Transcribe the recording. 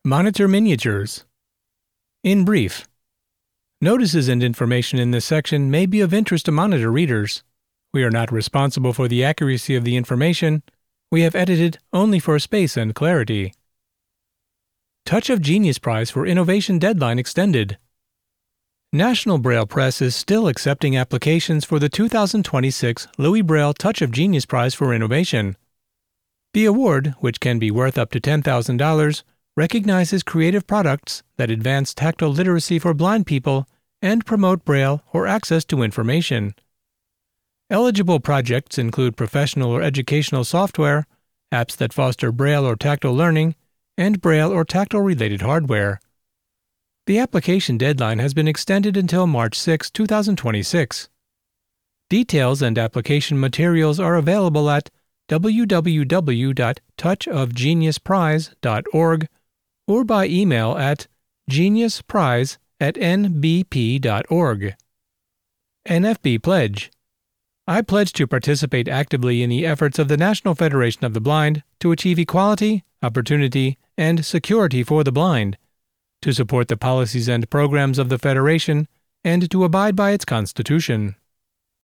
Monitor miniatures. In brief, notices and information in this section may be of interest to monitor readers. We are not responsible for the accuracy of the information. We have edited only for space and clarity. Touch of Genius Prize for Innovation deadline extended. National Braille Press is still accepting applications for the 2026 Louis Braille Touch of Genius Prize for Innovation. The award, which can be worth up to $10,000, recognizes creative products that advance tactile literacy for blind people and promote Braille or access to information. Eligible projects include professional or educational software, apps that foster Braille or tactile learning, and Braille or tactile-related hardware. The application deadline has been extended until March 6, 2026. Details and application materials are available at www.touchofgeniusprize.org or by email at geniusprize@nbp.org. NFB Pledge. I pledge to participate actively in the efforts of the National Federation of the Blind to achieve equality, opportunity, and security for the blind, to support the policies and programs of the Federation, and to abide by its Constitution.